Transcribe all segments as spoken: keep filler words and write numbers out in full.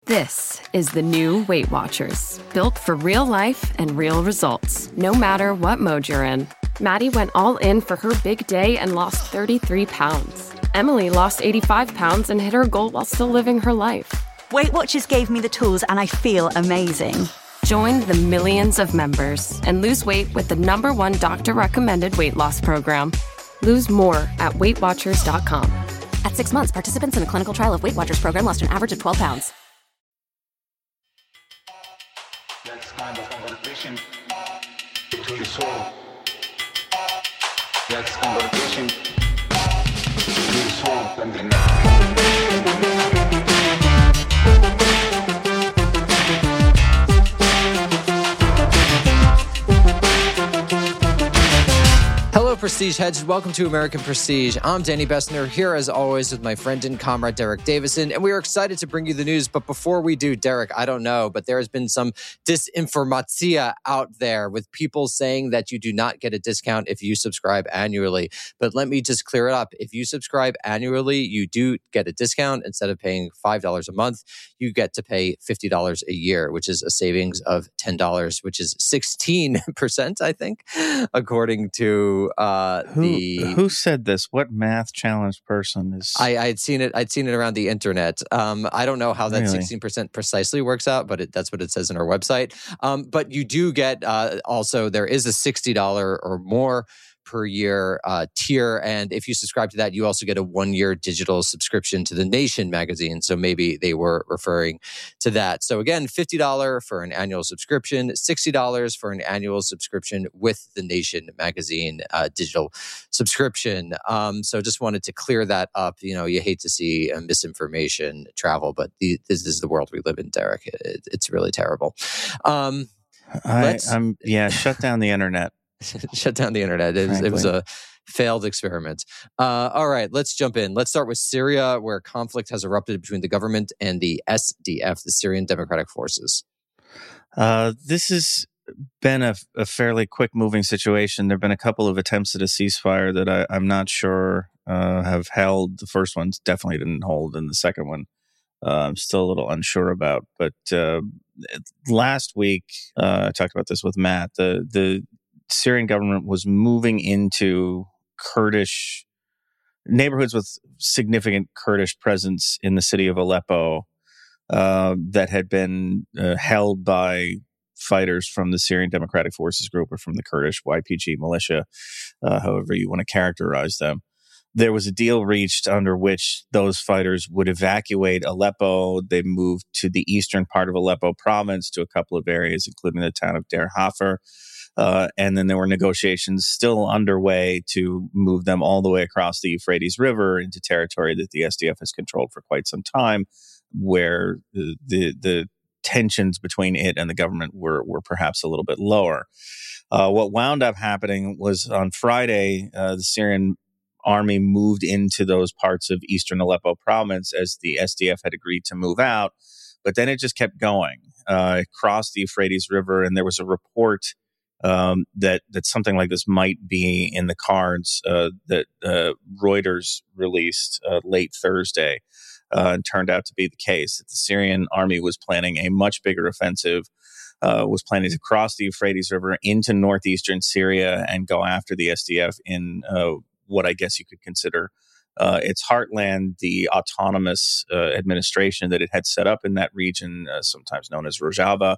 This is the new Weight Watchers, built for real life and real results, no matter what mode you're in. Maddie went all in for her big day and lost thirty-three pounds. Emily lost eighty-five pounds and hit her goal while still living her life. Weight Watchers gave me the tools and I feel amazing. Join the millions of members and lose weight with the number one doctor-recommended weight loss program. Lose more at weight watchers dot com. At six months, participants in a clinical trial of Weight Watchers program lost an average of twelve pounds. That's kind of conversation between the soul. That's conversation between the soul and the night. Hello, Prestige Heads. Welcome to American Prestige. I'm Danny Bessner, here as always with my friend and comrade Derek Davison, and we are excited to bring you the news. But before we do, Derek, I don't know, but there has been some disinformatia out there with people saying that you do not get a discount if you subscribe annually. But let me just clear it up. If you subscribe annually, you do get a discount. Instead of paying five dollars a month, you get to pay fifty dollars a year, which is a savings of ten dollars, which is sixteen percent, I think, according to uh, who, the... Who said this? What math challenged person is... I, I'd seen it I'd seen it around the internet. Um, I don't know how that Really? sixteen percent precisely works out, but it, that's what it says on our website. Um, but you do get, uh, also, there is a sixty dollars or more per year uh, tier. And if you subscribe to that, you also get a one-year digital subscription to The Nation magazine. So maybe they were referring to that. So again, fifty dollars for an annual subscription, sixty dollars for an annual subscription with The Nation magazine uh, digital subscription. Um, so just wanted to clear that up. You know, you hate to see uh, misinformation travel, but the, this is the world we live in, Derek. It, it's really terrible. Um, I, I'm yeah, shut down the internet. Shut down the internet. It was, it was a failed experiment. Uh, all right, let's jump in. Let's start with Syria, where conflict has erupted between the government and the S D F, the Syrian Democratic Forces. Uh, this has been a, a fairly quick-moving situation. There have been a couple of attempts at a ceasefire that I, I'm not sure uh, have held. The first one definitely didn't hold, and the second one uh, I'm still a little unsure about. But uh, last week, uh, I talked about this with Matt. The the Syrian government was moving into Kurdish neighborhoods with significant Kurdish presence in the city of Aleppo uh, that had been uh, held by fighters from the Syrian Democratic Forces group or from the Kurdish Y P G militia, uh, however you want to characterize them. There was a deal reached under which those fighters would evacuate Aleppo. They moved to the eastern part of Aleppo province to a couple of areas, including the town of Deir Hafer. Uh, and then there were negotiations still underway to move them all the way across the Euphrates River into territory that the S D F has controlled for quite some time, where the the, the tensions between it and the government were were perhaps a little bit lower. Uh, what wound up happening was on Friday, uh, the Syrian army moved into those parts of eastern Aleppo province as the S D F had agreed to move out, but then it just kept going. Uh, it crossed the Euphrates River, and there was a report Um, that that something like this might be in the cards uh, that uh, Reuters released uh, late Thursday, uh, and turned out to be the case. That the Syrian army was planning a much bigger offensive, uh, was planning to cross the Euphrates River into northeastern Syria and go after the S D F in uh, what I guess you could consider Uh, its heartland, the autonomous uh, administration that it had set up in that region, uh, sometimes known as Rojava.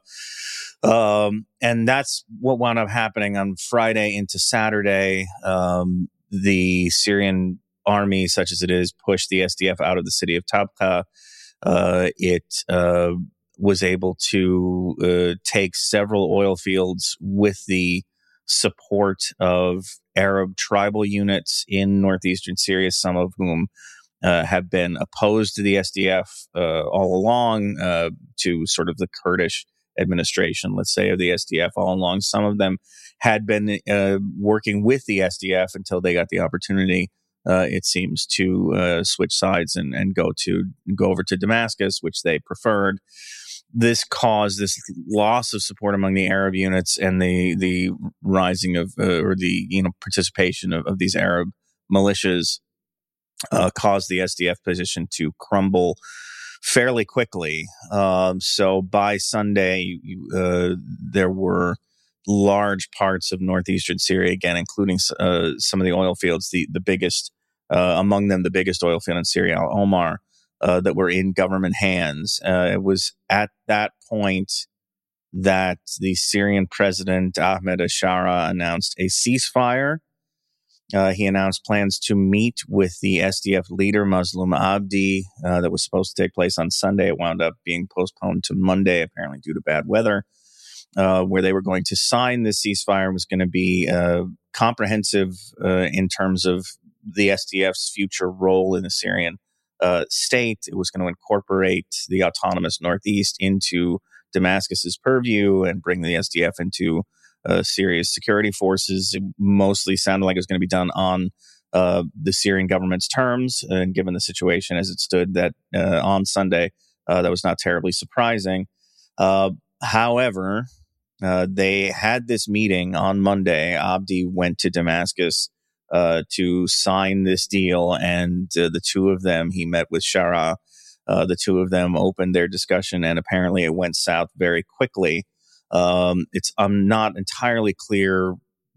Um, and that's what wound up happening on Friday into Saturday. Um, the Syrian army, such as it is, pushed the S D F out of the city of Tabqa. Uh, it uh, was able to uh, take several oil fields with the support of Arab tribal units in northeastern Syria, some of whom uh, have been opposed to the S D F uh, all along, uh, to sort of the Kurdish administration, let's say, of the S D F all along. Some of them had been uh, working with the S D F until they got the opportunity, uh, it seems, to uh, switch sides and, and go to go over to Damascus, which they preferred. This caused this loss of support among the Arab units and the the rising of uh, or the you know participation of, of these Arab militias uh, caused the S D F position to crumble fairly quickly. Um, so by Sunday, you, uh, there were large parts of northeastern Syria, again, including uh, some of the oil fields, the, the biggest, uh, among them, the biggest oil field in Syria, Al Omar, uh, that were in government hands. Uh, it was at that point that the Syrian president, Ahmed Ashara, announced a ceasefire. Uh, he announced plans to meet with the S D F leader, Mazloum Abdi, uh, that was supposed to take place on Sunday. It wound up being postponed to Monday, apparently due to bad weather, uh, where they were going to sign this ceasefire. It was going to be uh, comprehensive uh, in terms of the S D F's future role in the Syrian uh, state. It was going to incorporate the autonomous Northeast into Damascus's purview and bring the S D F into uh, Syria's security forces. It mostly sounded like it was going to be done on uh, the Syrian government's terms. And given the situation as it stood that uh, on Sunday, uh, that was not terribly surprising. Uh, however, uh, they had this meeting on Monday. Abdi went to Damascus uh, to sign this deal, and uh, the two of them, he met with Shara. Uh, the two of them opened their discussion, and apparently it went south very quickly. Um, it's I'm not entirely clear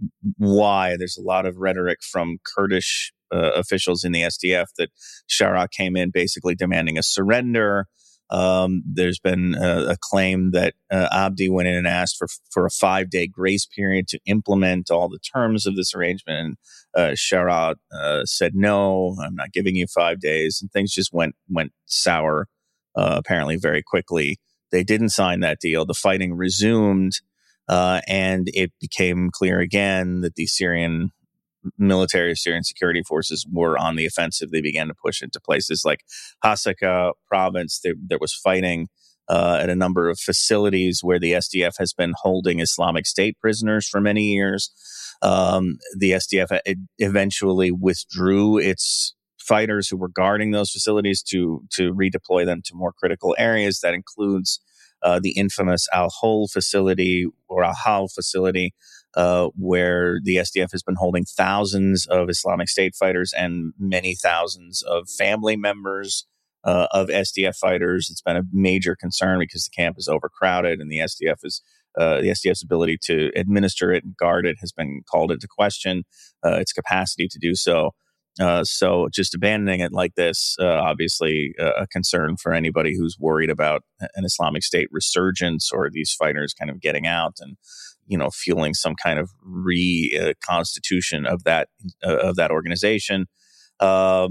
why. There's a lot of rhetoric from Kurdish uh, officials in the S D F that Shara came in basically demanding a surrender. Um, there's been a, a claim that uh, Abdi went in and asked for for a five-day grace period to implement all the terms of this arrangement. And uh, Shara uh, said, no, I'm not giving you five days. And things just went went sour, uh, apparently very quickly. They didn't sign that deal. The fighting resumed, uh, and it became clear again that the Syrian military, Syrian security forces were on the offensive. They began to push into places like Hasaka province. There, there was fighting uh, at a number of facilities where the S D F has been holding Islamic State prisoners for many years. Um, the S D F eventually withdrew its fighters who were guarding those facilities to to redeploy them to more critical areas. That includes uh, the infamous Al-Hol facility or Al-Hal facility, uh, where the S D F has been holding thousands of Islamic State fighters and many thousands of family members uh, of S D F fighters. It's been a major concern because the camp is overcrowded, and the S D F is uh, the S D F's ability to administer it and guard it has been called into question. Uh, its capacity to do so. Uh, so just abandoning it like this, uh, obviously uh, a concern for anybody who's worried about an Islamic State resurgence or these fighters kind of getting out and, you know, fueling some kind of reconstitution uh, of that uh, of that organization. Uh,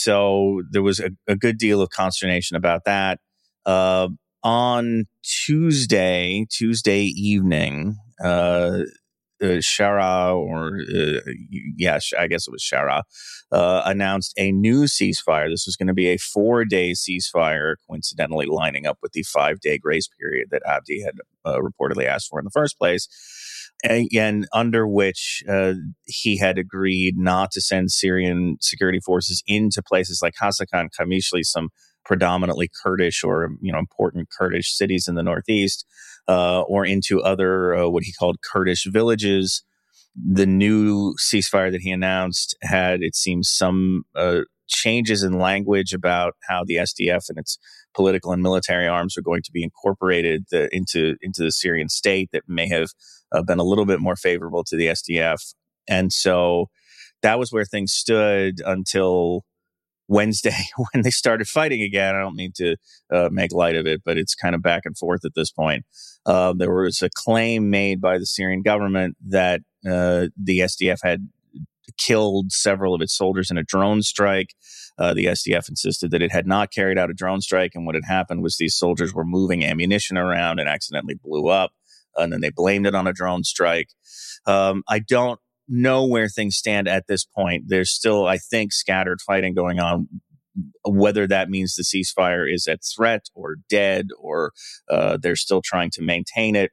so there was a, a good deal of consternation about that. Uh, on Tuesday, Tuesday evening, uh, Uh, Shara, or uh, yeah, I guess it was Shara, uh, announced a new ceasefire. This was going to be a four-day ceasefire, coincidentally lining up with the five-day grace period that Abdi had uh, reportedly asked for in the first place, and, and under which uh, he had agreed not to send Syrian security forces into places like Hasaka and Qamishli, some predominantly Kurdish or you know important Kurdish cities in the northeast. Uh, or into other, uh, what he called Kurdish villages. The new ceasefire that he announced had, it seems, some uh, changes in language about how the S D F and its political and military arms are going to be incorporated the, into, into the Syrian state that may have uh, been a little bit more favorable to the S D F. And so that was where things stood until Wednesday when they started fighting again. I don't mean to uh, make light of it, but it's kind of back and forth at this point. Uh, there was a claim made by the Syrian government that uh, the S D F had killed several of its soldiers in a drone strike. Uh, the S D F insisted that it had not carried out a drone strike, and what had happened was these soldiers were moving ammunition around and accidentally blew up, and then they blamed it on a drone strike. Um, I don't know where things stand at this point. There's still, I think, scattered fighting going on. Whether that means the ceasefire is at threat or dead, or uh, they're still trying to maintain it,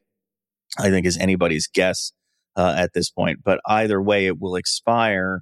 I think is anybody's guess uh, at this point. But either way, it will expire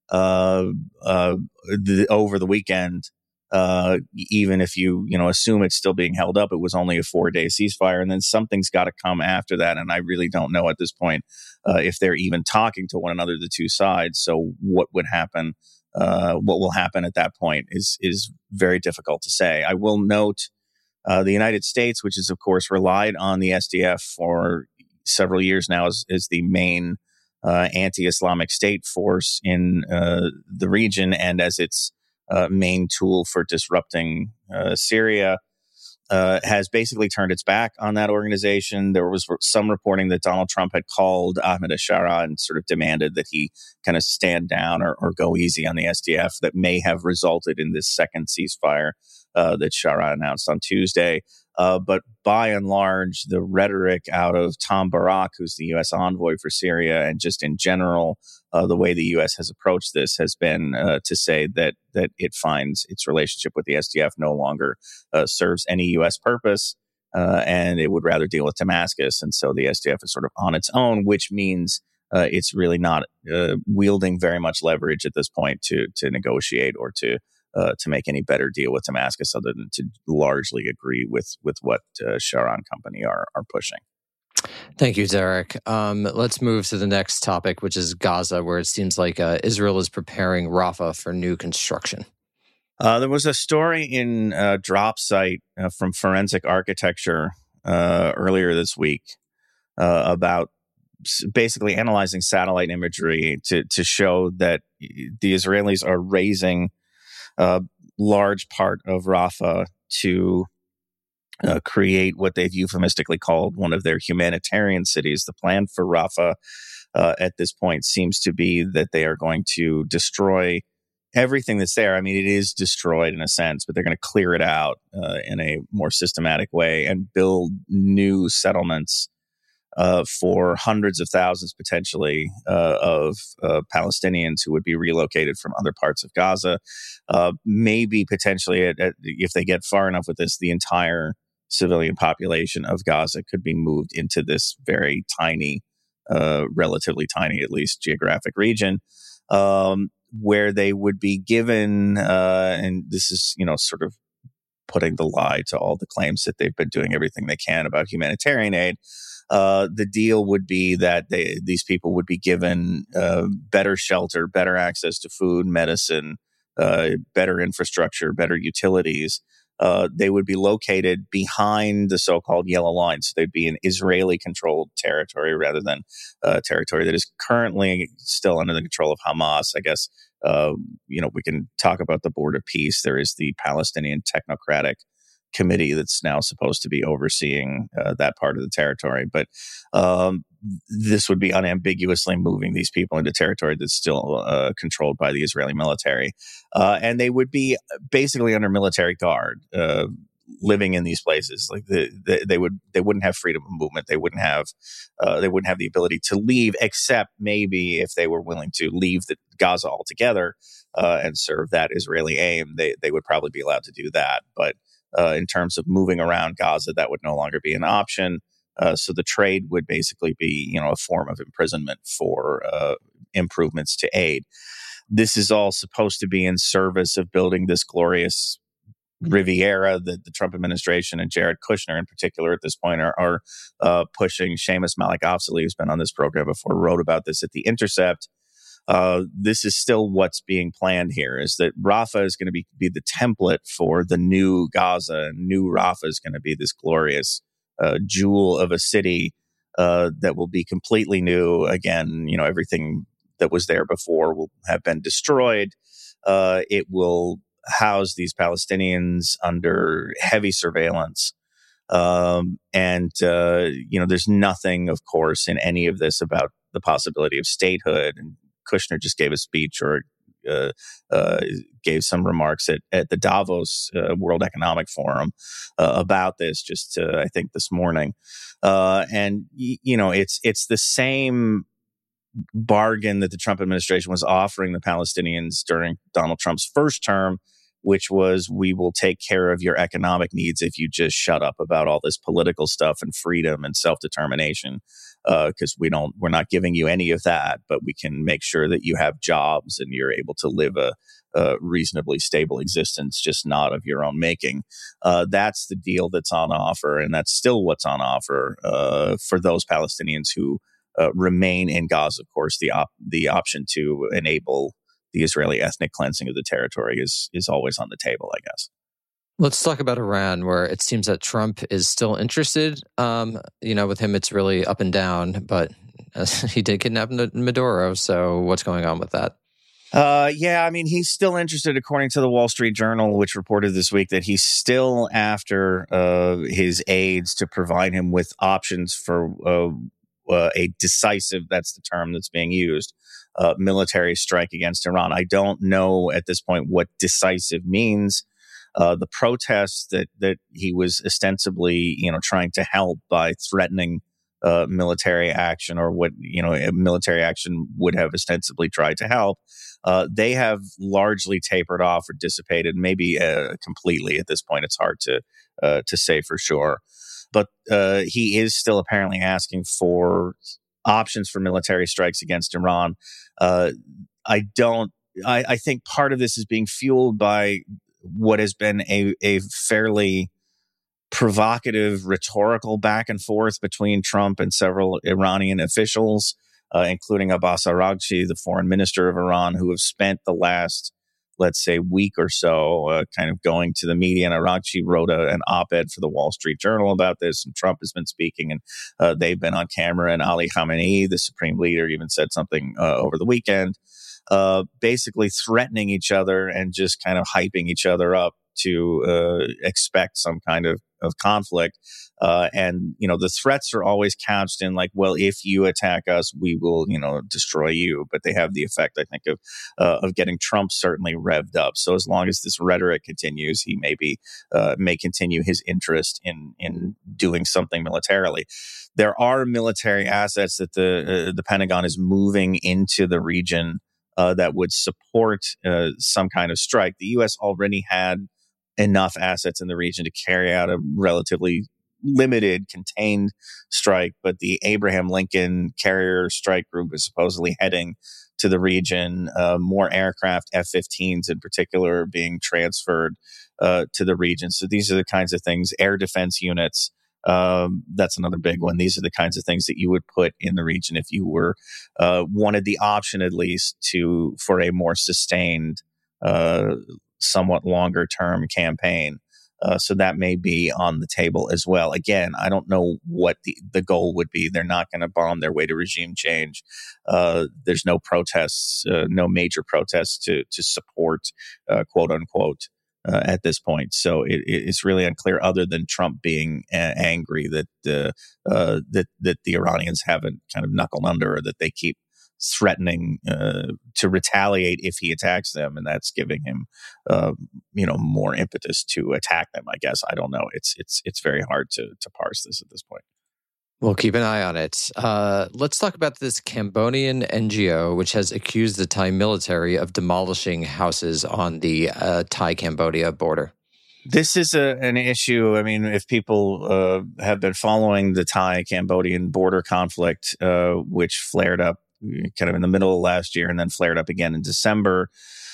uh, uh, the, over the weekend. Uh, even if you, you know, assume it's still being held up, it was only a four-day ceasefire, and then something's got to come after that. And I really don't know at this point uh, if they're even talking to one another, the two sides. So what would happen uh, what will happen at that point is is very difficult to say. I will note uh, the United States, which has, of course, relied on the S D F for several years now as, as the main uh, anti-Islamic State force in uh, the region and as its uh, main tool for disrupting uh, Syria, uh, has basically turned its back on that organization. There was some reporting that Donald Trump had called Ahmed al-Sharaa and sort of demanded that he kind of stand down or, or go easy on the S D F that may have resulted in this second ceasefire uh, that Sharaa announced on Tuesday. Uh, but by and large, the rhetoric out of Tom Barak, who's the U S envoy for Syria, and just in general, uh, the way the U S has approached this has been uh, to say that that it finds its relationship with the S D F no longer uh, serves any U S purpose, uh, and it would rather deal with Damascus. And so the S D F is sort of on its own, which means uh, it's really not uh, wielding very much leverage at this point to to negotiate or to Uh, to make any better deal with Damascus, other than to largely agree with with what uh, Sharaa and company are are pushing. Thank you, Derek. Um, let's move to the next topic, which is Gaza, where it seems like uh, Israel is preparing Rafah for new construction. Uh, there was a story in uh, Drop Site uh, from Forensic Architecture uh, earlier this week uh, about basically analyzing satellite imagery to to show that the Israelis are raising a large part of Rafah to uh, create what they've euphemistically called one of their humanitarian cities. The plan for Rafah uh, at this point seems to be that they are going to destroy everything that's there. I mean, it is destroyed in a sense, but they're going to clear it out uh, in a more systematic way and build new settlements Uh, for hundreds of thousands, potentially, uh, of uh, Palestinians who would be relocated from other parts of Gaza. Uh, maybe potentially, at, at, if they get far enough with this, the entire civilian population of Gaza could be moved into this very tiny, uh, relatively tiny, at least geographic region, um, where they would be given, uh, and this is, you know, sort of putting the lie to all the claims that they've been doing everything they can about humanitarian aid. Uh, the deal would be that they, these people would be given uh, better shelter, better access to food, medicine, uh, better infrastructure, better utilities. Uh, they would be located behind the so-called yellow line. So they'd be an Israeli-controlled territory rather than a territory that is currently still under the control of Hamas. I guess, uh, you know, we can talk about the Board of Peace. There is the Palestinian Technocratic Committee that's now supposed to be overseeing uh, that part of the territory. But um, this would be unambiguously moving these people into territory that's still uh, controlled by the Israeli military. Uh, and they would be basically under military guard, uh, living in these places. Like the, the, they would, they wouldn't have freedom of movement. They wouldn't have, uh, they wouldn't have the ability to leave, except maybe if they were willing to leave the Gaza altogether uh, and serve that Israeli aim, they they would probably be allowed to do that. But Uh, in terms of moving around Gaza, that would no longer be an option. Uh, so the trade would basically be, you know, a form of imprisonment for uh, improvements to aid. This is all supposed to be in service of building this glorious Riviera that the Trump administration and Jared Kushner in particular at this point are, are uh, pushing. Seamus Malik Afzali, who's been on this program before, wrote about this at The Intercept. Uh, this is still what's being planned here, is that Rafah is going to be, be the template for the new Gaza. New Rafah is going to be this glorious uh, jewel of a city uh, that will be completely new. Again, you know, everything that was there before will have been destroyed. Uh, it will house these Palestinians under heavy surveillance. Um, and, uh, you know, there's nothing, of course, in any of this about the possibility of statehood. And Kushner just gave a speech or uh, uh, gave some remarks at, at the Davos uh, World Economic Forum uh, about this just, uh, I think, this morning. Uh, and, y- you know, it's it's the same bargain that the Trump administration was offering the Palestinians during Donald Trump's first term, which was, we will take care of your economic needs if you just shut up about all this political stuff and freedom and self-determination. Because uh, we don't, we're not giving you any of that, but we can make sure that you have jobs and you're able to live a, a reasonably stable existence, just not of your own making. Uh, that's the deal that's on offer, and that's still what's on offer uh, for those Palestinians who uh, remain in Gaza. Of course, the op- the option to enable the Israeli ethnic cleansing of the territory is is always on the table, I guess. Let's talk about Iran, where it seems that Trump is still interested. Um, you know, with him, it's really up and down, but uh, he did kidnap Maduro. So what's going on with that? Uh, yeah, I mean, he's still interested, according to the Wall Street Journal, which reported this week that he's still after uh, his aides to provide him with options for uh, uh, a decisive, that's the term that's being used, uh, military strike against Iran. I don't know at this point what decisive means. Uh, the protests that that he was ostensibly, you know, trying to help by threatening uh, military action, or what, you know, military action would have ostensibly tried to help, uh, they have largely tapered off or dissipated, maybe uh, completely at this point. It's hard to uh, to say for sure. But uh, he is still apparently asking for options for military strikes against Iran. Uh, I don't. I, I think part of this is being fueled by what has been a, a fairly provocative rhetorical back and forth between Trump and several Iranian officials, uh, including Abbas Araghchi, the foreign minister of Iran, who have spent the last, let's say, week or so uh, kind of going to the media. And Araghchi wrote a, an op-ed for the Wall Street Journal about this, and Trump has been speaking, and uh, they've been on camera. And Ali Khamenei, the supreme leader, even said something uh, over the weekend, Uh, basically threatening each other and just kind of hyping each other up to uh, expect some kind of, of conflict. Uh, and, you know, the threats are always couched in like, well, if you attack us, we will, you know, destroy you. But they have the effect, I think, of uh, of getting Trump certainly revved up. So as long as this rhetoric continues, he maybe uh, may continue his interest in in doing something militarily. There are military assets that the uh, the Pentagon is moving into the region Uh, that would support uh, some kind of strike. The U S already had enough assets in the region to carry out a relatively limited, contained strike, but the Abraham Lincoln Carrier Strike Group is supposedly heading to the region. Uh, more aircraft, F fifteens in particular, being transferred uh, to the region. So these are the kinds of things, air defense units. Um, that's another big one. These are the kinds of things that you would put in the region if you were uh, wanted the option, at least, to for a more sustained, uh, somewhat longer term campaign. Uh, so that may be on the table as well. Again, I don't know what the, the goal would be. They're not going to bomb their way to regime change. Uh, there's no protests, uh, no major protests to to support, uh, quote unquote, Uh, at this point. So it, it's really unclear, other than Trump being a- angry that uh, uh, that that the Iranians haven't kind of knuckled under, or that they keep threatening uh, to retaliate if he attacks them, and that's giving him uh, you know more impetus to attack them. I guess I don't know. It's it's it's very hard to to parse this at this point. We'll keep an eye on it. Uh, let's talk about this Cambodian N G O, which has accused the Thai military of demolishing houses on the uh, Thai-Cambodia border. This is a, an issue. I mean, if people uh, have been following the Thai-Cambodian border conflict, uh, which flared up kind of in the middle of last year and then flared up again in December,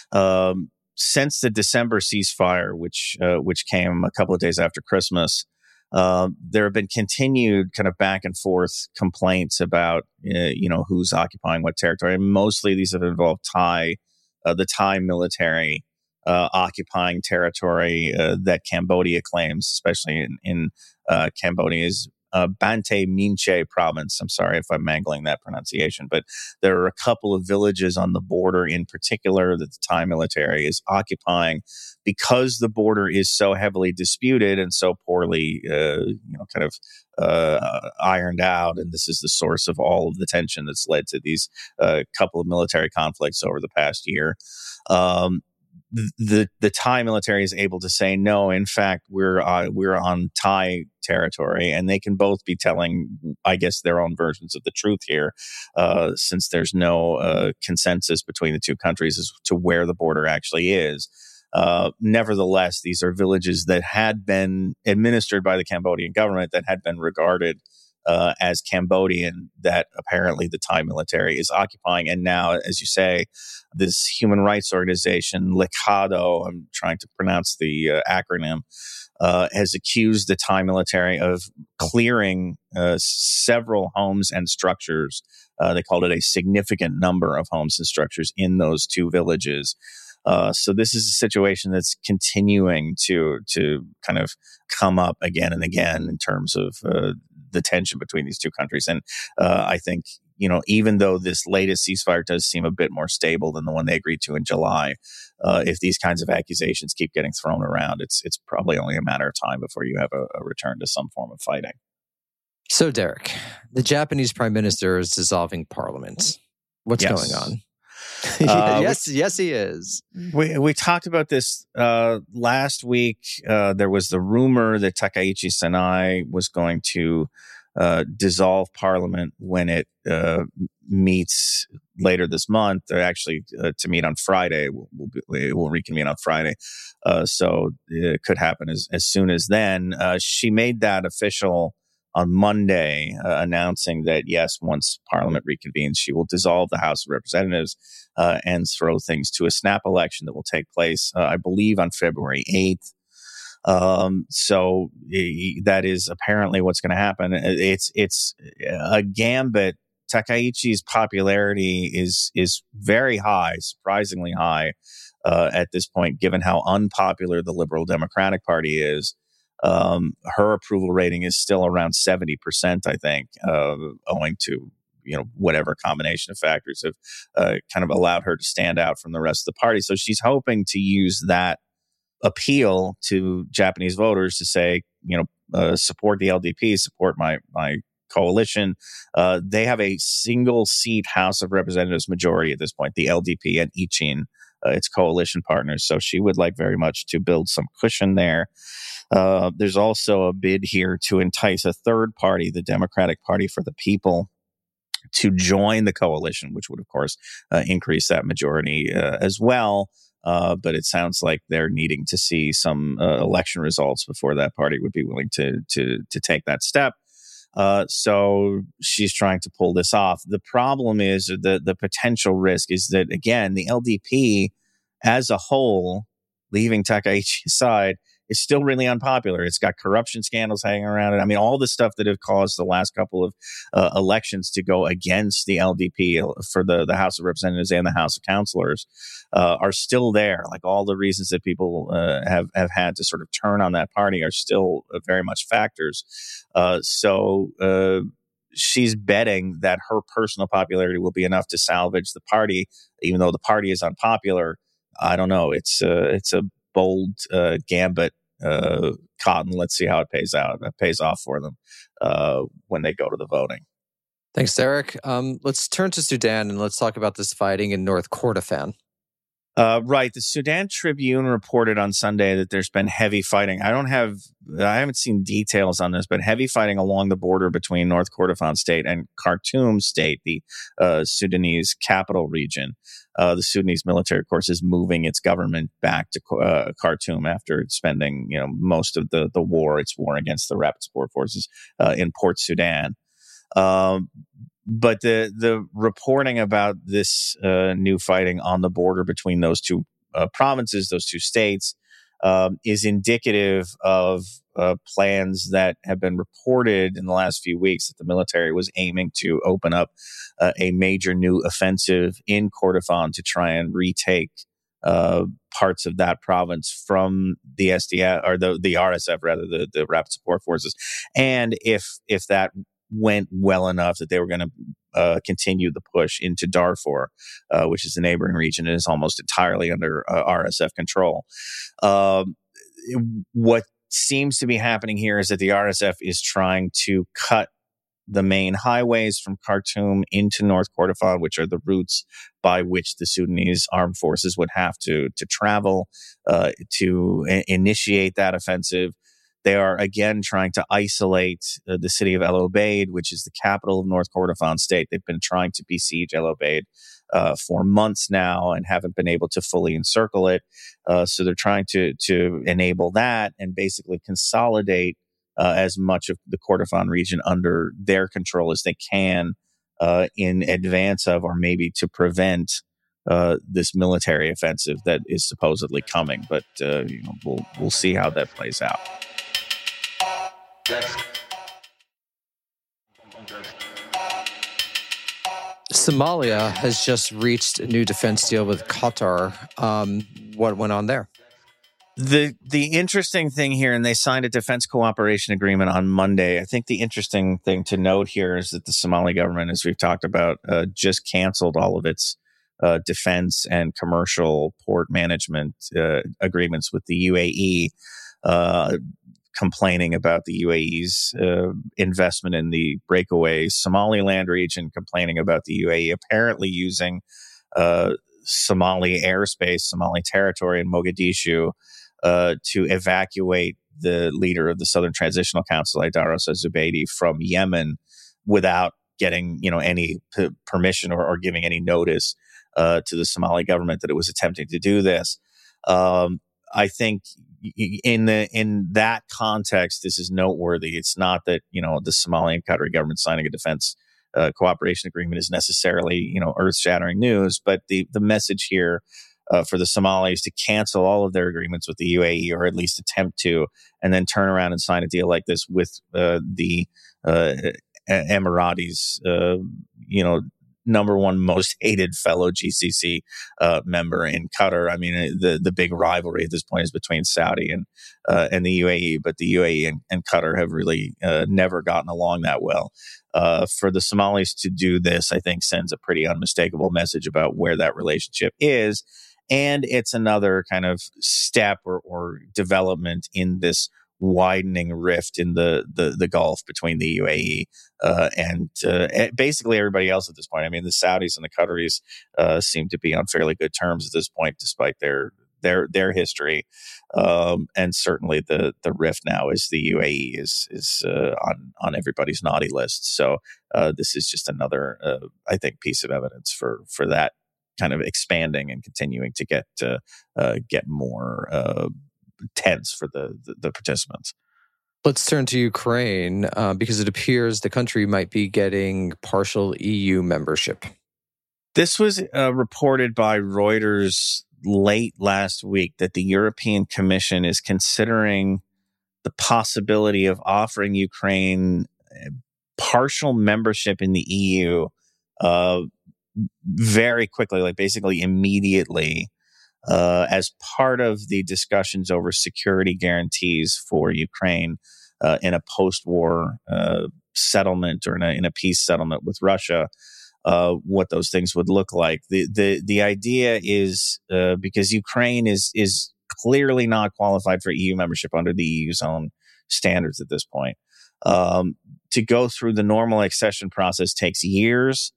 um, since the December ceasefire, which uh, which came a couple of days after Christmas, Uh, there have been continued kind of back and forth complaints about, uh, you know, who's occupying what territory. And mostly these have involved Thai, uh, the Thai military uh, occupying territory uh, that Cambodia claims, especially in, in uh, Cambodia's uh, Bante Minche province. I'm sorry if I'm mangling that pronunciation, but there are a couple of villages on the border in particular that the Thai military is occupying because the border is so heavily disputed and so poorly, uh, you know, kind of uh, ironed out. And this is the source of all of the tension that's led to these uh, couple of military conflicts over the past year. Um, The the Thai military is able to say no. In fact, we're uh, we're on Thai territory, and they can both be telling, I guess, their own versions of the truth here, uh, since there's no uh, consensus between the two countries as to where the border actually is. Uh, nevertheless, these are villages that had been administered by the Cambodian government, that had been regarded uh, as Cambodian, that apparently the Thai military is occupying. And now, as you say, this human rights organization, Licado, I'm trying to pronounce the uh, acronym, uh, has accused the Thai military of clearing uh, several homes and structures. Uh, they called it a significant number of homes and structures in those two villages. Uh, so this is a situation that's continuing to to kind of come up again and again in terms of uh, the tension between these two countries. And uh, I think, you know, even though this latest ceasefire does seem a bit more stable than the one they agreed to in July, uh, if these kinds of accusations keep getting thrown around, it's it's probably only a matter of time before you have a, a return to some form of fighting. So, Derek, the Japanese prime minister is dissolving parliament. What's Yes. going on? Uh, yes, yes, he is. We we talked about this uh, last week. Uh, there was the rumor that Takaichi Sanai was going to uh, dissolve Parliament when it uh, meets later this month, or actually uh, to meet on Friday. We'll, we'll, be, it will reconvene on Friday, uh, so it could happen as, as soon as then. Uh, she made that official on Monday, uh, announcing that, yes, once Parliament reconvenes, she will dissolve the House of Representatives uh, and throw things to a snap election that will take place, uh, I believe, on February eighth. Um, so e- that is apparently what's going to happen. It's it's a gambit. Takaichi's popularity is is very high, surprisingly high uh, at this point, given how unpopular the Liberal Democratic Party is. Um, her approval rating is still around seventy percent, I think, uh, owing to, you know, whatever combination of factors have uh, kind of allowed her to stand out from the rest of the party. So she's hoping to use that appeal to Japanese voters to say, you know, uh, support the L D P, support my my coalition. Uh, they have a single seat House of Representatives majority at this point, the L D P and Ichin, uh, its coalition partners. So she would like very much to build some cushion there. Uh, there's also a bid here to entice a third party, the Democratic Party for the People, to join the coalition, which would, of course, uh, increase that majority uh, as well. Uh, but it sounds like they're needing to see some uh, election results before that party would be willing to to to take that step. Uh, so she's trying to pull this off. The problem is the the potential risk is that, again, the L D P as a whole, leaving Takaichi aside, is still really unpopular. It's got corruption scandals hanging around it. I mean, all the stuff that have caused the last couple of uh, elections to go against the L D P for the, the House of Representatives and the House of Councilors uh, are still there. Like, all the reasons that people uh, have, have had to sort of turn on that party are still uh, very much factors. Uh, so uh, she's betting that her personal popularity will be enough to salvage the party, even though the party is unpopular. I don't know. It's uh, it's a bold uh, gambit. Uh, Cotton. Let's see how it pays out. It pays off for them uh, when they go to the voting. Thanks, Derek. Um, let's turn to Sudan and let's talk about this fighting in North Kordofan. Uh, right. The Sudan Tribune reported on Sunday that there's been heavy fighting. I don't have, I haven't seen details on this, but heavy fighting along the border between North Kordofan State and Khartoum State, the uh, Sudanese capital region. Uh, the Sudanese military, of course, is moving its government back to uh, Khartoum after spending, you know, most of the the war, its war against the Rapid Support Forces uh, in Port Sudan. Um, But the the reporting about this uh, new fighting on the border between those two uh, provinces, those two states, um, is indicative of uh, plans that have been reported in the last few weeks that the military was aiming to open up uh, a major new offensive in Kordofan to try and retake uh, parts of that province from the S D F or the the R S F, rather, the the Rapid Support Forces. And if if that went well enough, that they were going to uh, continue the push into Darfur, uh, which is the neighboring region and is almost entirely under uh, R S F control. Um, what seems to be happening here is that the R S F is trying to cut the main highways from Khartoum into North Kordofan, which are the routes by which the Sudanese armed forces would have to to travel uh, to a- initiate that offensive. They are again trying to isolate uh, the city of El Obeid, which is the capital of North Kordofan State. They've been trying to besiege El Obeid uh, for months now and haven't been able to fully encircle it. Uh, so they're trying to to enable that and basically consolidate uh, as much of the Kordofan region under their control as they can uh, in advance of, or maybe to prevent, uh, this military offensive that is supposedly coming. But uh, you know, we'll we'll see how that plays out. That's Somalia has just reached a new defense deal with Qatar. Um, what went on there? The the interesting thing here, and they signed a defense cooperation agreement on Monday. I think the interesting thing to note here is that the Somali government, as we've talked about, uh, just canceled all of its uh, defense and commercial port management uh, agreements with the U A E, uh, complaining about the U A E's uh, investment in the breakaway Somaliland region, complaining about the U A E apparently using uh, Somali airspace, Somali territory in Mogadishu, Uh, to evacuate the leader of the Southern Transitional Council, Aidaros Zubaydi, from Yemen without getting, you know, any p- permission or, or giving any notice uh, to the Somali government that it was attempting to do this. Um, I think in the in that context, this is noteworthy. It's not that, you know, the Somali and Qatari government signing a defense uh, cooperation agreement is necessarily, you know, earth-shattering news, but the the message here Uh, for the Somalis to cancel all of their agreements with the U A E, or at least attempt to, and then turn around and sign a deal like this with uh, the uh, Emiratis, uh, you know, number one most hated fellow G C C uh, member in Qatar. I mean, the the big rivalry at this point is between Saudi and uh, and the U A E, but the U A E and, and Qatar have really uh, never gotten along that well. Uh, for the Somalis to do this, I think, sends a pretty unmistakable message about where that relationship is. And it's another kind of step or, or development in this widening rift in the, the, the Gulf between the U A E uh, and uh, basically everybody else at this point. I mean, the Saudis and the Qataris uh, seem to be on fairly good terms at this point, despite their their their history. Um, and certainly the the rift now is the U A E is is uh, on on everybody's naughty list. So uh, this is just another, uh, I think, piece of evidence for for that kind of expanding and continuing to get uh, uh, get more uh, tense for the, the, the participants. Let's turn to Ukraine uh, because it appears the country might be getting partial E U membership. This was uh, reported by Reuters late last week that the European Commission is considering the possibility of offering Ukraine partial membership in the E U uh, very quickly, like basically immediately, uh, as part of the discussions over security guarantees for Ukraine uh, in a post-war uh, settlement or in a, in a peace settlement with Russia. Uh, what those things would look like. The the the idea is uh, because Ukraine is is clearly not qualified for E U membership under the E U's own standards at this point. Um, to go through the normal accession process takes years.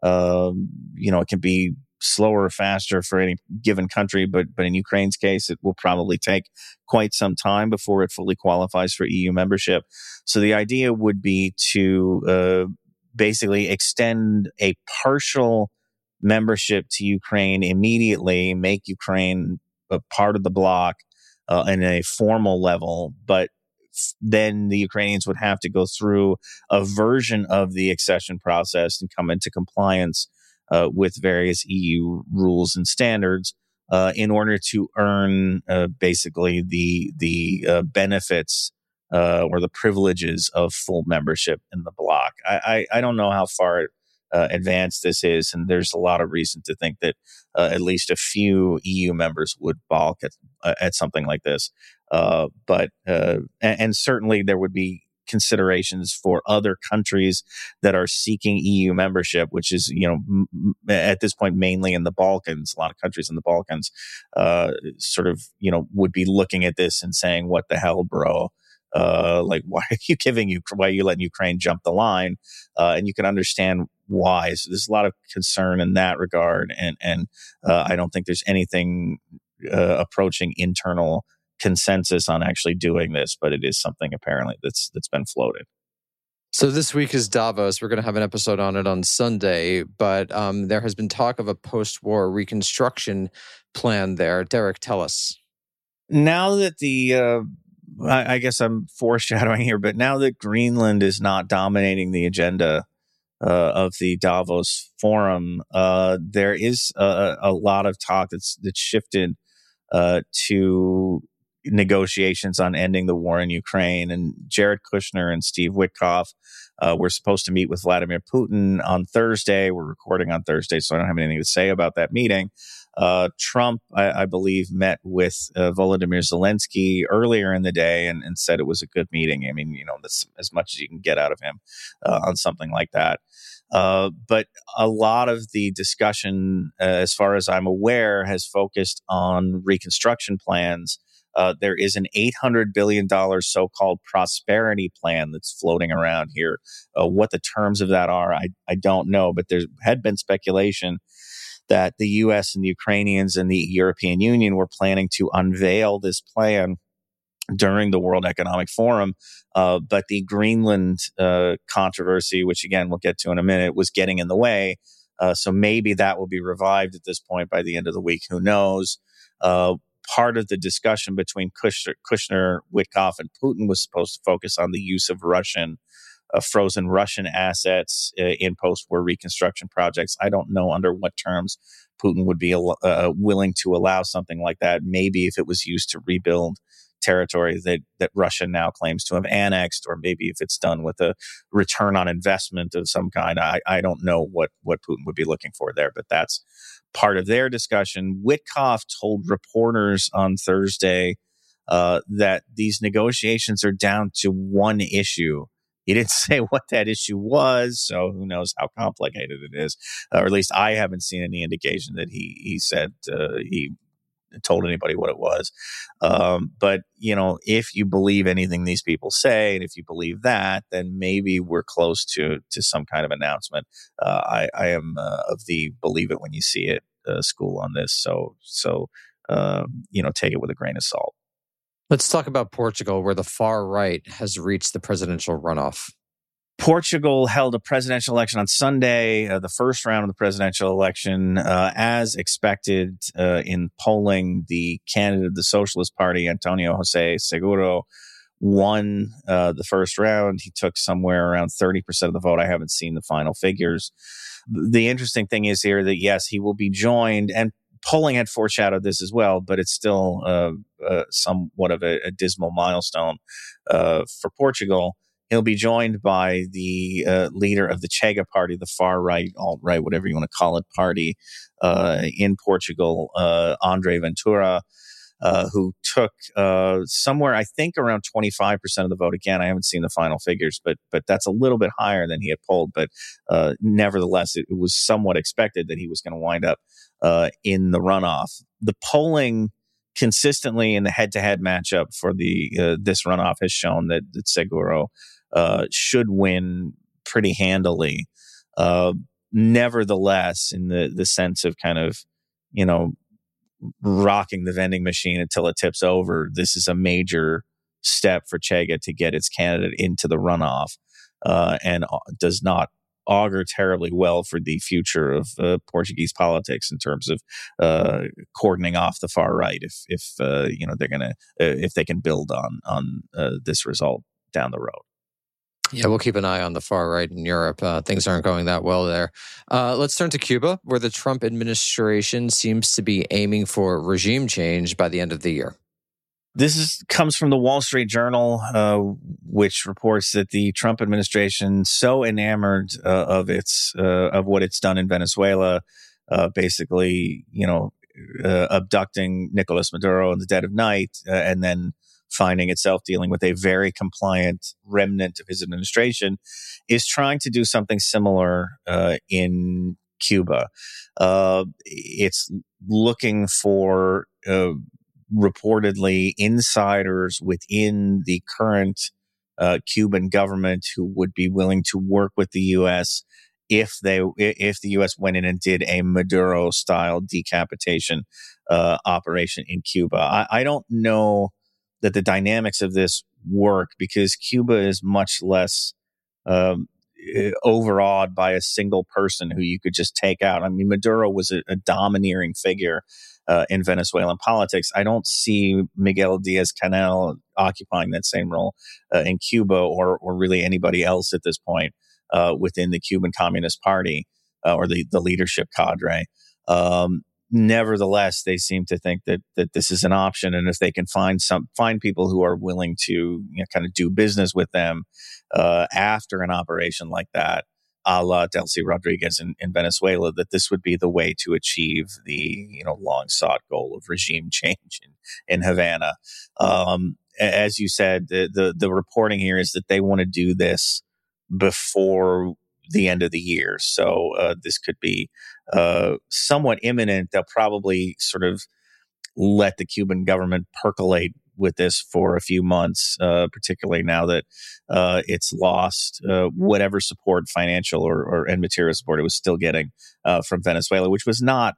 Um, you know, it can be slower or faster for any given country, but but in Ukraine's case, it will probably take quite some time before it fully qualifies for E U membership. So the idea would be to uh, basically extend a partial membership to Ukraine immediately, make Ukraine a part of the bloc uh, in a formal level, but then the Ukrainians would have to go through a version of the accession process and come into compliance uh, with various E U rules and standards uh, in order to earn uh, basically the the uh, benefits uh, or the privileges of full membership in the bloc. I, I, I don't know how far uh, advanced this is, and there's a lot of reason to think that uh, at least a few E U members would balk at, uh, at something like this. Uh, but uh, and, and certainly there would be considerations for other countries that are seeking E U membership, which is, you know, m- at this point mainly in the Balkans. A lot of countries in the Balkans uh, sort of, you know, would be looking at this and saying, "What the hell, bro? Uh, like, why are you giving you? Why are you letting Ukraine jump the line?" Uh, and you can understand why. So there's a lot of concern in that regard, and and uh, I don't think there's anything uh, approaching internal consensus on actually doing this, but it is something apparently that's that's been floated. So this week is Davos. We're going to have an episode on it on Sunday, but um, there has been talk of a post-war reconstruction plan there. Derek, tell us. Now that the, uh, I, I guess I'm foreshadowing here, but now that Greenland is not dominating the agenda uh, of the Davos Forum, uh, there is a, a lot of talk that's that's shifted uh, to negotiations on ending the war in Ukraine. And Jared Kushner and Steve Witkoff uh, were supposed to meet with Vladimir Putin on Thursday. We're recording on Thursday, so I don't have anything to say about that meeting. Uh, Trump, I, I believe, met with uh, Volodymyr Zelensky earlier in the day and, and said it was a good meeting. I mean, you know, that's as much as you can get out of him uh, on something like that. Uh, but a lot of the discussion, uh, as far as I'm aware, has focused on reconstruction plans. Uh, there is an eight hundred billion dollars so-called prosperity plan that's floating around here. Uh, what the terms of that are, I, I don't know, but there had been speculation that the U S and the Ukrainians and the European Union were planning to unveil this plan during the World Economic Forum. Uh, but the Greenland uh, controversy, which again we'll get to in a minute, was getting in the way. Uh, so maybe that will be revived at this point by the end of the week. Who knows? Uh, part of the discussion between Kushner, Kushner, Witkoff, and Putin was supposed to focus on the use of Russian Uh, frozen Russian assets uh, in post-war reconstruction projects. I don't know under what terms Putin would be uh, willing to allow something like that. Maybe if it was used to rebuild territory that, that Russia now claims to have annexed, or maybe if it's done with a return on investment of some kind. I, I don't know what, what Putin would be looking for there, but that's part of their discussion. Witkoff told reporters on Thursday uh, that these negotiations are down to one issue. He didn't say what that issue was, so who knows how complicated it is. Uh, or at least I haven't seen any indication that he he said uh, he told anybody what it was. Um, but, you know, if you believe anything these people say, and if you believe that, then maybe we're close to to some kind of announcement. Uh, I, I am uh, of the believe it when you see it uh, school on this. So, so um, you know, take it with a grain of salt. Let's talk about Portugal, where the far right has reached the presidential runoff. Portugal held a presidential election on Sunday, uh, the first round of the presidential election. Uh, as expected uh, in polling, the candidate of the Socialist Party, Antonio José Seguro, won uh, the first round. He took somewhere around thirty percent of the vote. I haven't seen the final figures. The interesting thing is here that, yes, he will be joined, and polling had foreshadowed this as well, but it's still uh, uh, somewhat of a, a dismal milestone uh, for Portugal. He'll be joined by the uh, leader of the Chega party, the far-right, alt-right, whatever you want to call it, party uh, in Portugal, uh, André Ventura, uh, who took uh, somewhere, I think, around twenty-five percent of the vote. Again, I haven't seen the final figures, but but that's a little bit higher than he had polled. But uh, nevertheless, it, it was somewhat expected that he was going to wind up uh, in the runoff. The polling consistently in the head-to-head matchup for the uh, this runoff has shown that, that Seguro uh, should win pretty handily. Uh, nevertheless, in the the sense of kind of, you know, rocking the vending machine until it tips over, this is a major step for Chega to get its candidate into the runoff, uh, and does not augur terribly well for the future of uh, Portuguese politics in terms of uh, cordoning off the far right. If if uh, you know they're gonna uh, if they can build on on uh, this result down the road. Yeah, we'll keep an eye on the far right in Europe. Uh, things aren't going that well there. Uh, let's turn to Cuba, where the Trump administration seems to be aiming for regime change by the end of the year. This is, comes from the Wall Street Journal, uh, which reports that the Trump administration, so enamored uh, of its uh, of what it's done in Venezuela, uh, basically, you know, uh, abducting Nicolas Maduro in the dead of night, uh, and then finding itself dealing with a very compliant remnant of his administration, is trying to do something similar uh, in Cuba. Uh, it's looking for uh, reportedly insiders within the current uh, Cuban government who would be willing to work with the U S if they if the U S went in and did a Maduro-style decapitation uh, operation in Cuba. I, I don't know that the dynamics of this work, because Cuba is much less um, overawed by a single person who you could just take out. I mean, Maduro was a, a domineering figure uh, in Venezuelan politics. I don't see Miguel Diaz-Canel occupying that same role uh, in Cuba, or or really anybody else at this point uh, within the Cuban Communist Party uh, or the, the leadership cadre. Um, nevertheless, they seem to think that that this is an option, and if they can find some find people who are willing to, you know, kind of do business with them uh, after an operation like that, a la Delcy Rodriguez in, in Venezuela, that this would be the way to achieve the, you know, long sought goal of regime change in, in Havana. Um, as you said, the, the the reporting here is that they want to do this before the end of the year. So uh, this could be uh, somewhat imminent. They'll probably sort of let the Cuban government percolate with this for a few months, uh, particularly now that uh, it's lost uh, whatever support, financial or, or and material support, it was still getting uh, from Venezuela, which was not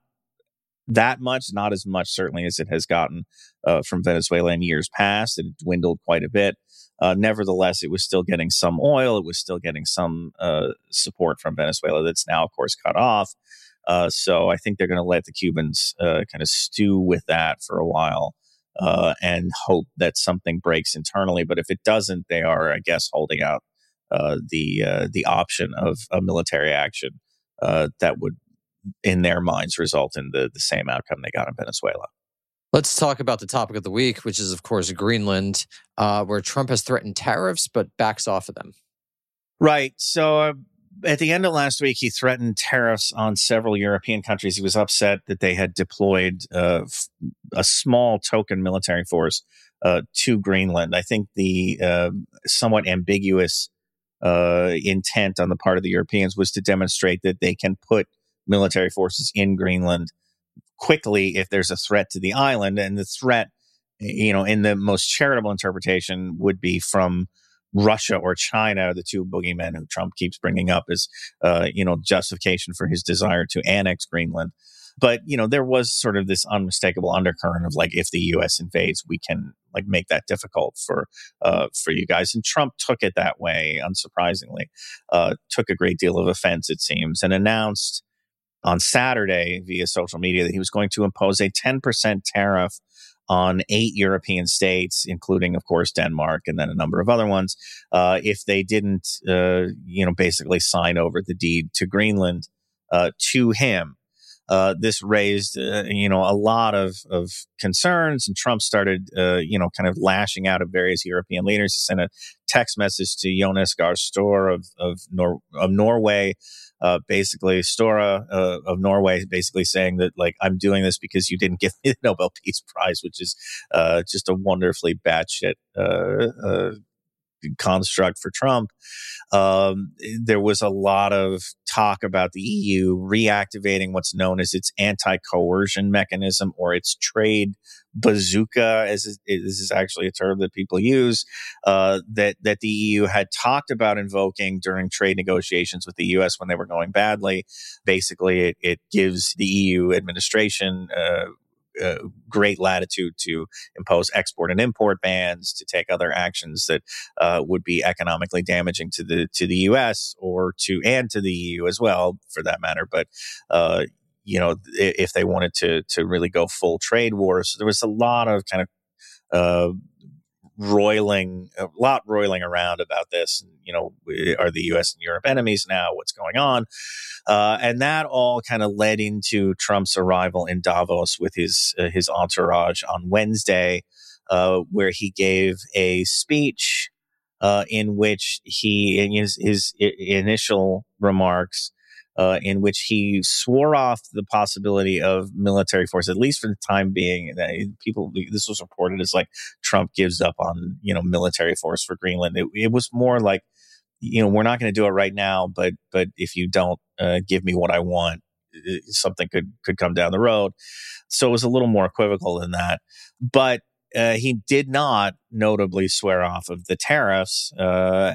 that much, not as much certainly as it has gotten uh, from Venezuela in years past. It dwindled quite a bit. Uh, nevertheless, it was still getting some oil. It was still getting some uh, support from Venezuela that's now, of course, cut off. Uh, so I think they're going to let the Cubans uh, kind of stew with that for a while uh, and hope that something breaks internally. But if it doesn't, they are, I guess, holding out uh, the uh, the option of a military action uh, that would, in their minds, result in the, the same outcome they got in Venezuela. Let's talk about the topic of the week, which is, of course, Greenland, uh, where Trump has threatened taraffs but backs off of them. Right. So uh, at the end of last week, he threatened tariffs on several European countries. He was upset that they had deployed uh, f- a small token military force uh, to Greenland. I think the uh, somewhat ambiguous uh, intent on the part of the Europeans was to demonstrate that they can put military forces in Greenland quickly if there's a threat to the island. And the threat, you know, in the most charitable interpretation would be from Russia or China, the two boogeymen who Trump keeps bringing up as, uh, you know, justification for his desire to annex Greenland. But, you know, there was sort of this unmistakable undercurrent of like, if the U S invades, we can like make that difficult for uh, for you guys. And Trump took it that way, unsurprisingly, uh, took a great deal of offense, it seems, and announced on Saturday via social media that he was going to impose a ten percent tariff on eight European states, including, of course, Denmark and then a number of other ones, uh, if they didn't, uh, you know, basically sign over the deed to Greenland uh, to him. Uh, this raised, uh, you know, a lot of, of concerns, and Trump started, uh, you know, kind of lashing out at various European leaders. He sent a text message to Jonas Gahr Store of of, Nor- of Norway, uh, basically Stora uh, of Norway, basically saying that like, I'm doing this because you didn't give me the Nobel Peace Prize, which is uh, just a wonderfully batshit uh, uh, construct for Trump. Um, there was a lot of talk about the E U reactivating what's known as its anti-coercion mechanism, or its trade bazooka, as is, this is actually a term that people use, uh, that, that the E U had talked about invoking during trade negotiations with the U S when they were going badly. Basically, it, it gives the E U administration uh, Uh, great latitude to impose export and import bans, to take other actions that uh, would be economically damaging to the to the U S or to and to the E U as well, for that matter. But uh, you know, if they wanted to to really go full trade war, so there was a lot of kind of uh, roiling, a lot roiling around about this. You know, are the U S and Europe enemies now? What's going on? Uh, and that all kind of led into Trump's arrival in Davos with his uh, his entourage on Wednesday, uh, where he gave a speech uh, in which he, in his, his initial remarks, uh, in which he swore off the possibility of military force, at least for the time being. That people, this was reported as like Trump gives up on, you know, military force for Greenland. It, it was more like, you know, we're not going to do it right now, but but if you don't uh, give me what I want, something could could come down the road. So it was a little more equivocal than that. But uh, he did not notably swear off of the tariffs uh,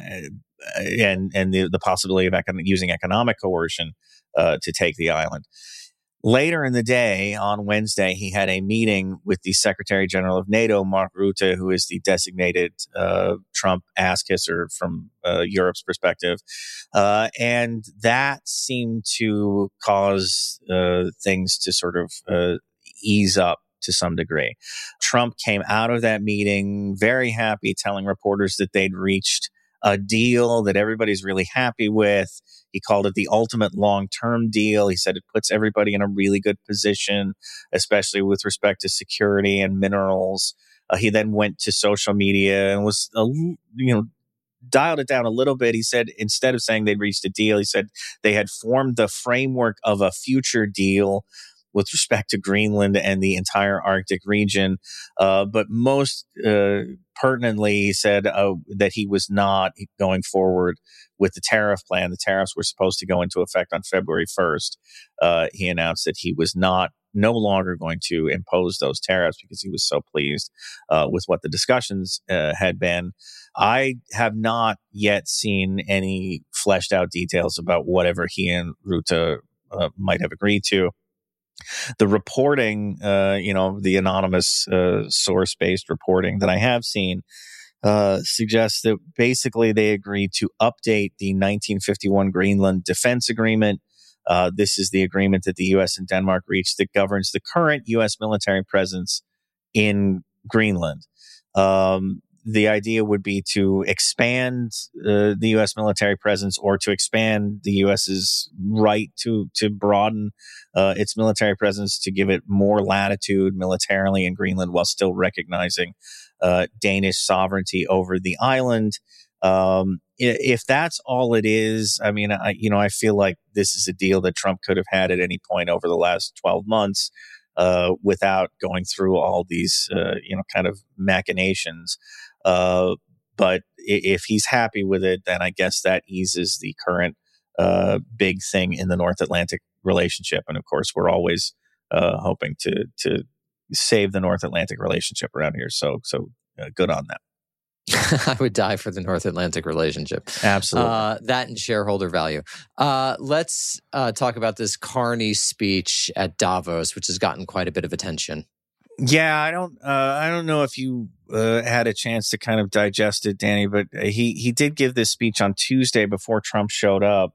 and and the, the possibility of econ- using economic coercion uh, to take the island. Later in the day, on Wednesday, he had a meeting with the Secretary General of NATO, Mark Rutte, who is the designated uh, Trump ass-kisser from uh, Europe's perspective. Uh, and that seemed to cause uh, things to sort of uh, ease up to some degree. Trump came out of that meeting very happy, telling reporters that they'd reached a deal that everybody's really happy with. He called it the ultimate long-term deal. He said it puts everybody in a really good position, especially with respect to security and minerals. Uh, he then went to social media and was, uh, you know, dialed it down a little bit. He said instead of saying they'd reached a deal, he said they had formed the framework of a future deal with respect to Greenland and the entire Arctic region. Uh, but most uh, pertinently, he said uh, that he was not going forward with the tariff plan. The tariffs were supposed to go into effect on February first. Uh, he announced that he was not no longer going to impose those tariffs because he was so pleased uh, with what the discussions uh, had been. I have not yet seen any fleshed out details about whatever he and Rutte uh, might have agreed to. The reporting, uh, you know, the anonymous uh, source-based reporting that I have seen uh, suggests that basically they agreed to update the nineteen fifty-one Greenland Defense Agreement. Uh, this is the agreement that the U S and Denmark reached that governs the current U S military presence in Greenland. Um, the idea would be to expand uh, the U S military presence or to expand the US's right to to broaden uh, its military presence, to give it more latitude militarily in Greenland while still recognizing uh, Danish sovereignty over the island. Um, if that's all it is, I mean, I, you know, I feel like this is a deal that Trump could have had at any point over the last twelve months uh, without going through all these, uh, you know, kind of machinations. Uh, but if he's happy with it, then I guess that eases the current uh, big thing in the North Atlantic relationship. And of course, we're always uh, hoping to to save the North Atlantic relationship around here. So, so uh, good on that. I would die for the North Atlantic relationship. Absolutely. Uh, that and shareholder value. Uh, let's uh, talk about this Carney speech at Davos, which has gotten quite a bit of attention. Yeah, I don't, uh, I don't know if you uh, had a chance to kind of digest it, Danny, but he he did give this speech on Tuesday before Trump showed up.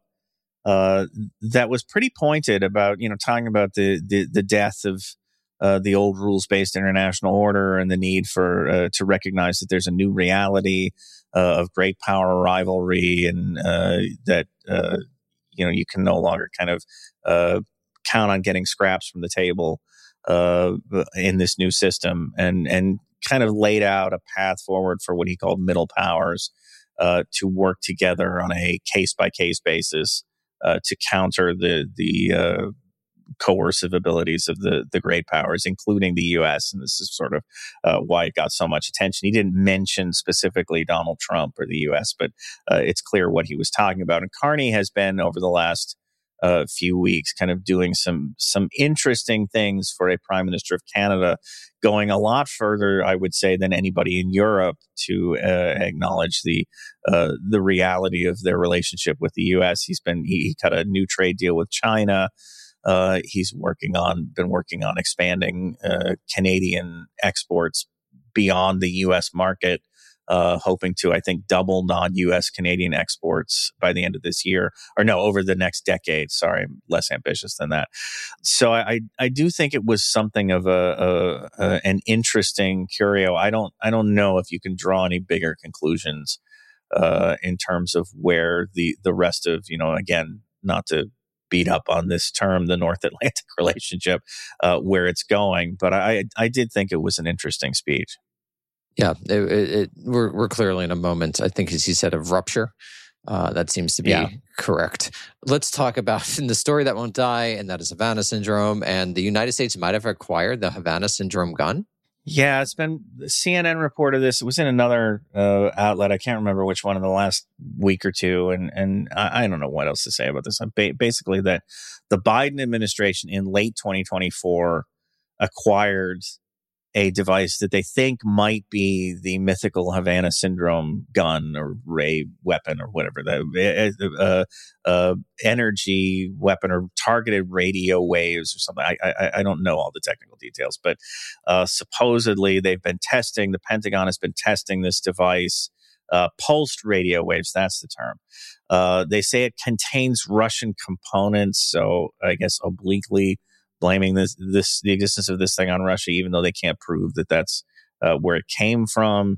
Uh, that was pretty pointed about, you know, talking about the the, the death of uh, the old rules-based international order and the need for uh, to recognize that there's a new reality uh, of great power rivalry, and uh, that uh, you know you can no longer kind of uh, count on getting scraps from the table uh, in this new system, and and kind of laid out a path forward for what he called middle powers uh, to work together on a case-by-case basis uh, to counter the the uh, coercive abilities of the the great powers, including the U S. And this is sort of uh, why it got so much attention. He didn't mention specifically Donald Trump or the U S, but uh, it's clear what he was talking about. And Carney has been, over the last uh, few weeks, kind of doing some some interesting things for a Prime Minister of Canada, going a lot further, I would say, than anybody in Europe to uh, acknowledge the uh, the reality of their relationship with the U S. He's been he, he cut a new trade deal with China. Uh, he's working on, been working on expanding uh, Canadian exports beyond the U S market, uh, hoping to, I think, double non-U S Canadian exports by the end of this year, or no, over the next decade. Sorry, I'm less ambitious than that. So I, I do think it was something of a, a, a an interesting curio. I don't, I don't know if you can draw any bigger conclusions uh, in terms of where the the rest of, you know, again, not to beat up on this term, the North Atlantic relationship, uh, where it's going. But I, I did think it was an interesting speech. Yeah, it, it, it, we're we're clearly in a moment, I think, as he said, of rupture. Uh, that seems to be yeah. correct. Let's talk about the story that won't die, and that is Havana syndrome. And the United States might have acquired the Havana syndrome gun. Yeah, it's been, C N N reported this. It was in another uh, outlet. I can't remember which one in the last week or two. And and I, I don't know what else to say about this. Ba- basically, that the Biden administration in late twenty twenty-four acquired a device that they think might be the mythical Havana syndrome gun or ray weapon or whatever, the uh, uh, energy weapon or targeted radio waves or something. I, I, I don't know all the technical details, but uh, supposedly they've been testing, the Pentagon has been testing this device, uh, pulsed radio waves, that's the term. Uh, they say it contains Russian components, so I guess obliquely blaming this, this, the existence of this thing on Russia, even though they can't prove that that's uh, where it came from.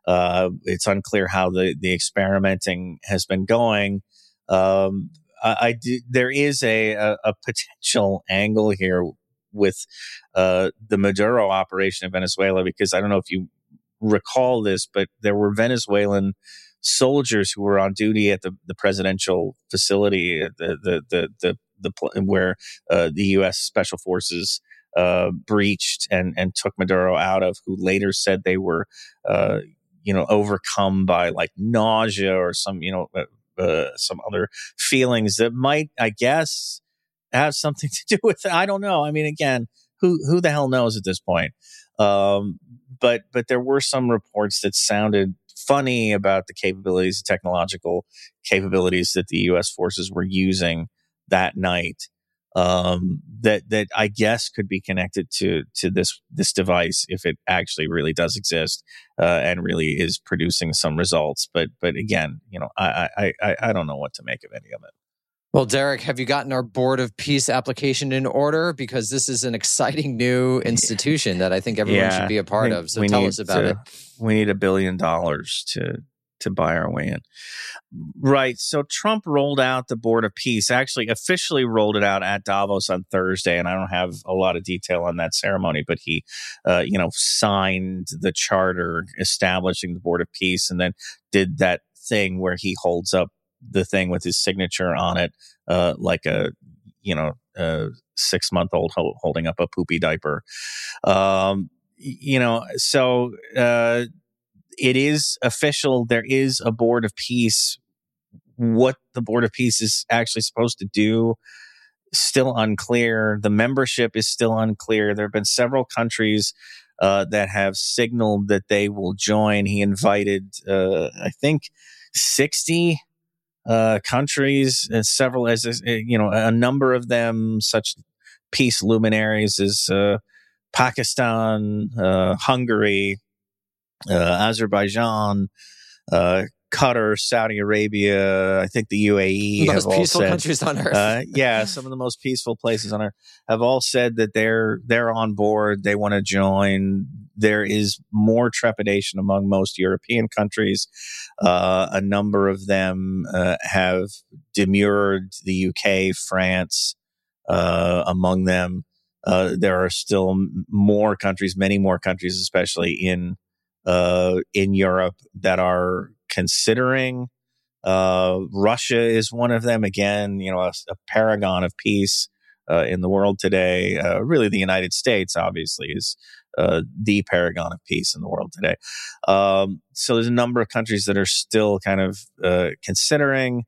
Uh, it's unclear how the, the experimenting has been going. Um, I, I do, there is a, a, a potential angle here with uh, the Maduro operation in Venezuela, because I don't know if you recall this, but there were Venezuelan soldiers who were on duty at the, the presidential facility, the the the the, the, the where uh, the U S Special Forces uh, breached and and took Maduro out of, who later said they were uh, you know overcome by like nausea or some you know uh, uh, some other feelings that might, I guess, have something to do with it. I don't know. I mean, again, who who the hell knows at this point? Um, but but there were some reports that sounded funny about the capabilities, the technological capabilities that the U S forces were using that night. Um, that that I guess could be connected to to this this device if it actually really does exist uh, and really is producing some results. But but again, you know, I I I, I don't know what to make of any of it. Well, Derek, have you gotten our Board of Peace application in order? Because this is an exciting new institution that I think everyone Yeah, should be a part of. So we tell need us about to- it. We need a billion dollars to to buy our way in. Right. So Trump rolled out the Board of Peace, actually officially rolled it out at Davos on Thursday. And I don't have a lot of detail on that ceremony, but he, uh, you know, signed the charter establishing the Board of Peace and then did that thing where he holds up the thing with his signature on it, uh, like a, you know, a six month old ho- holding up a poopy diaper. Um, you know, so, uh, it is official. There is a Board of Peace. What the Board of Peace is actually supposed to do, still unclear. The membership is still unclear. There have been several countries uh, that have signaled that they will join. He invited, uh, I think, sixty uh, countries, and several, as you know, a number of them, such peace luminaries as uh, Pakistan, uh, Hungary, Uh, Azerbaijan, uh, Qatar, Saudi Arabia, I think the U A E Most have all peaceful said, countries on earth. uh, yeah, some of the most peaceful places on earth have all said that they're they're on board. They want to join. There is more trepidation among most European countries. Uh, a number of them uh, have demurred. The U K, France, uh, among them. Uh, there are still more countries, many more countries, especially in Uh, in Europe, that are considering. Uh, Russia is one of them. Again, you know, a, a paragon of peace uh, in the world today. Uh, really, the United States, obviously, is uh, the paragon of peace in the world today. Um, so there's a number of countries that are still kind of uh, considering.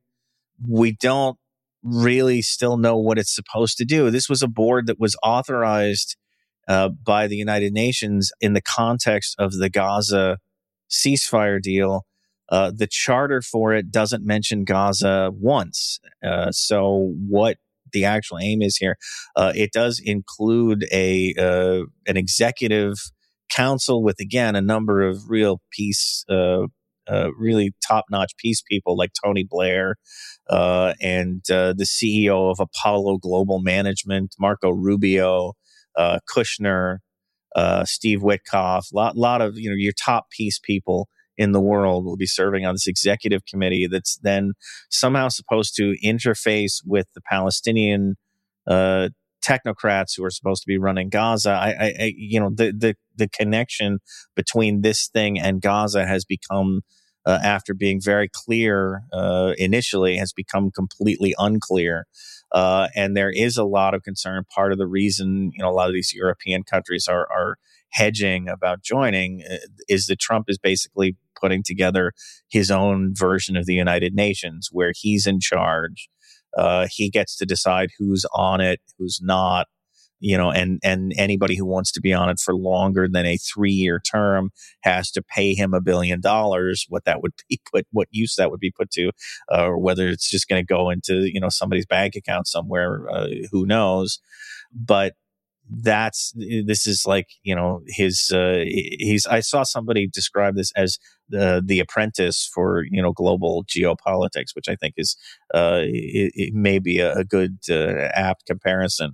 We don't really still know what it's supposed to do. This was a board that was authorized Uh, by the United Nations in the context of the Gaza ceasefire deal. Uh, the charter for it doesn't mention Gaza once. Uh, so what the actual aim is here, uh, it does include a uh, an executive council with, again, a number of real peace, uh, uh, really top-notch peace people like Tony Blair uh, and uh, the C E O of Apollo Global Management, Marco Rubio, Uh, Kushner, uh, Steve Witkoff, lot lot of you know your top peace people in the world will be serving on this executive committee that's then somehow supposed to interface with the Palestinian uh, technocrats who are supposed to be running Gaza. I, I, I you know the the the connection between this thing and Gaza has become, uh, after being very clear uh, initially, has become completely unclear. Uh, and there is a lot of concern. Part of the reason, you know, a lot of these European countries are, are hedging about joining uh, is that Trump is basically putting together his own version of the United Nations, where he's in charge. Uh, he gets to decide who's on it, who's not, you know, and, and anybody who wants to be on it for longer than a three-year term has to pay him a billion dollars. What that would be put, what use that would be put to, uh, or whether it's just going to go into, you know, somebody's bank account somewhere, uh, who knows? But that's, this is like, you know, his, uh, he's, I saw somebody describe this as the, the apprentice for, you know, global geopolitics, which I think is, uh, it, it may be a, a good, uh, apt comparison.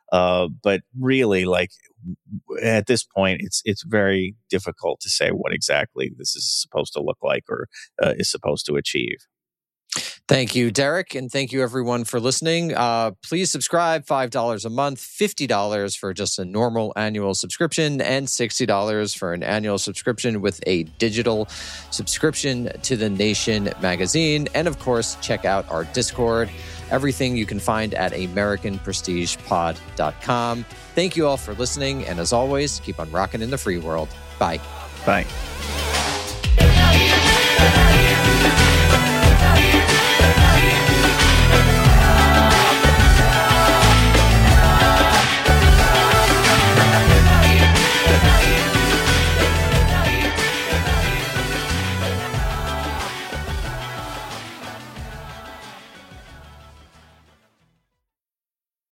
Uh, but really, like at this point, it's it's very difficult to say what exactly this is supposed to look like or uh, is supposed to achieve. Thank you, Derek, and thank you everyone for listening. Uh, please subscribe, five dollars a month, fifty dollars for just a normal annual subscription, and sixty dollars for an annual subscription with a digital subscription to The Nation magazine. And of course, check out our Discord. Everything you can find at american prestige pod dot com. Thank you all for listening, and as always, keep on rocking in the free world. Bye. Bye.